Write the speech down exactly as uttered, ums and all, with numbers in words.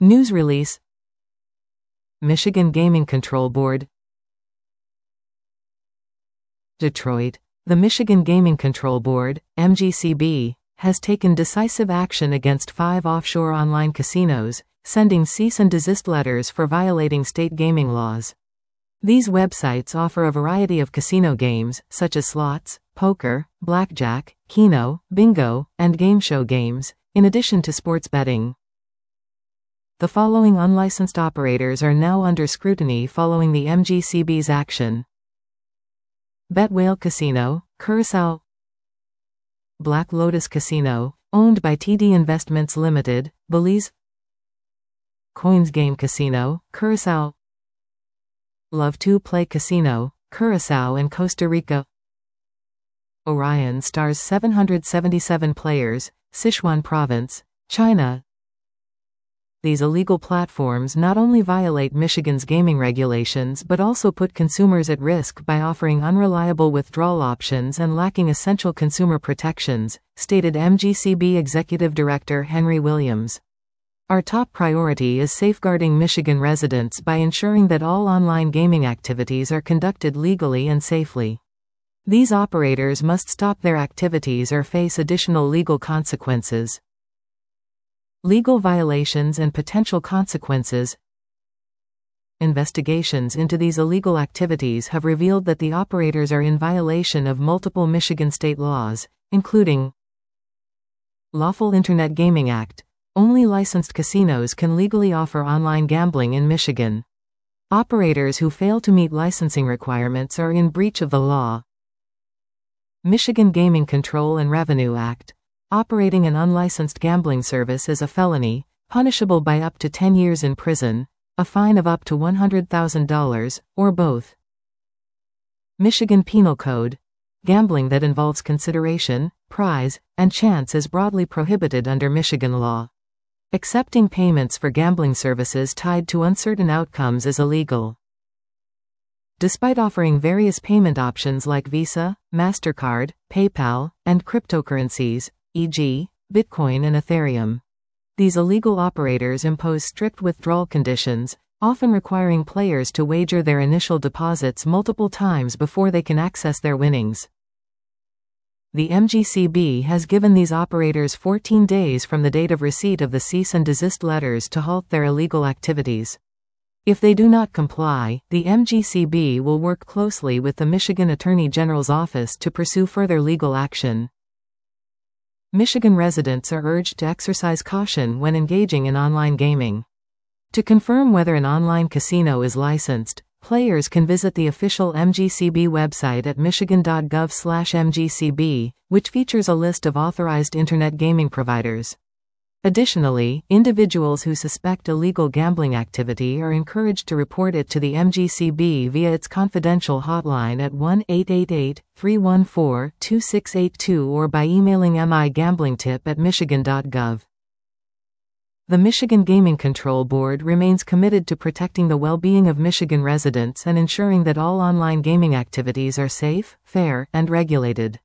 News release. Michigan Gaming Control Board. Detroit. The Michigan Gaming Control Board, M G C B, has taken decisive action against five offshore online casinos, sending cease and desist letters for violating state gaming laws. These websites offer a variety of casino games, such as slots, poker, blackjack, keno, bingo, and game show games, in addition to sports betting. The following unlicensed operators are now under scrutiny following the M G C B's action: Bet Whale Casino, Curacao; Black Lotus Casino, owned by T D Investments Limited, Belize; Coins Game Casino, Curacao; Love to Play Casino, Curacao and Costa Rica; Orion Stars seven hundred seventy-seven Players, Sichuan Province, China. These illegal platforms not only violate Michigan's gaming regulations but also put consumers at risk by offering unreliable withdrawal options and lacking essential consumer protections, stated M G C B Executive Director Henry Williams. Our top priority is safeguarding Michigan residents by ensuring that all online gaming activities are conducted legally and safely. These operators must stop their activities or face additional legal consequences. Legal violations and potential consequences. Investigations into these illegal activities have revealed that the operators are in violation of multiple Michigan state laws, including Lawful Internet Gaming Act. Only licensed casinos can legally offer online gambling in Michigan. Operators who fail to meet licensing requirements are in breach of the law. Michigan Gaming Control and Revenue Act. Operating an unlicensed gambling service is a felony, punishable by up to ten years in prison, a fine of up to one hundred thousand dollars, or both. Michigan Penal Code. Gambling that involves consideration, prize, and chance is broadly prohibited under Michigan law. Accepting payments for gambling services tied to uncertain outcomes is illegal. Despite offering various payment options like Visa, MasterCard, PayPal, and cryptocurrencies, for example, Bitcoin and Ethereum, these illegal operators impose strict withdrawal conditions, often requiring players to wager their initial deposits multiple times before they can access their winnings. The M G C B has given these operators fourteen days from the date of receipt of the cease and desist letters to halt their illegal activities. If they do not comply, the M G C B will work closely with the Michigan Attorney General's office to pursue further legal action. Michigan residents are urged to exercise caution when engaging in online gaming. To confirm whether an online casino is licensed, players can visit the official M G C B website at michigan dot gov slash M G C B, which features a list of authorized internet gaming providers. Additionally, individuals who suspect illegal gambling activity are encouraged to report it to the M G C B via its confidential hotline at one eight eight eight, three one four, two six eight two or by emailing migamblingtip at michigan dot gov. The Michigan Gaming Control Board remains committed to protecting the well-being of Michigan residents and ensuring that all online gaming activities are safe, fair, and regulated.